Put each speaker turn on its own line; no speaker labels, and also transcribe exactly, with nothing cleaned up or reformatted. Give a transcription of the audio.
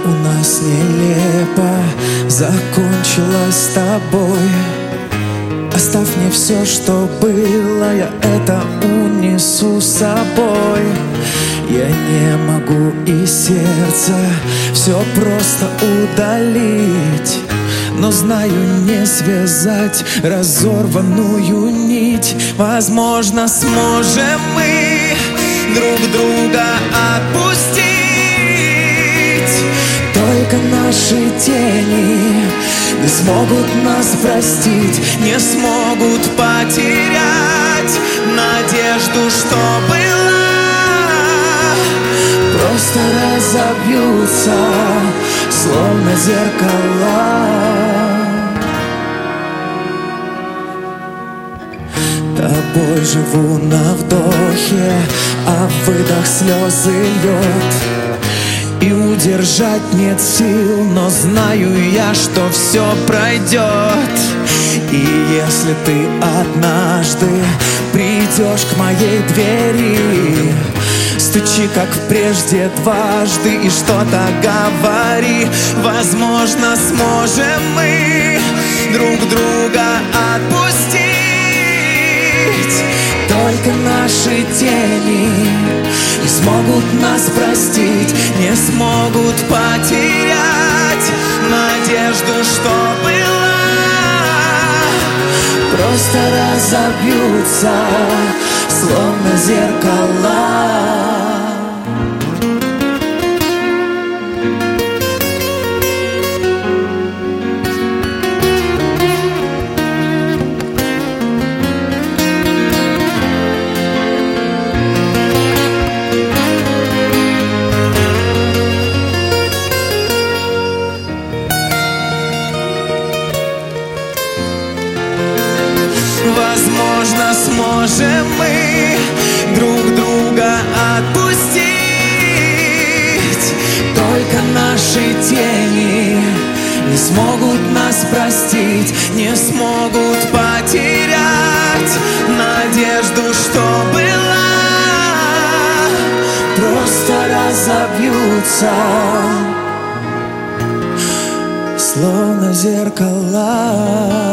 у нас нелепо закончилась с тобой. Оставь мне все, что было, я это унесу с собой. Я не могу из сердца все просто удалить, но знаю, не связать разорванную нить. Возможно, сможем мы друг друга отпустить. Только наши тени не смогут нас простить, не смогут потерять надежду, что была. Просто разобьются, словно зеркала. Тобой живу на вдохе, а выдох слезы льет. И удержать нет сил, но знаю я, что все пройдет. И если ты однажды придешь к моей двери, стучи, как прежде, дважды и что-то говори. Возможно, сможем мы друг друга отпустить. Только наши тени не смогут нас простить, не смогут потерять надежду, что была. Просто разобьются, словно зеркала. Возможно, сможем мы друг друга отпустить. Только наши тени не смогут нас простить, не смогут потерять надежду, что была. Просто разобьются, словно зеркала.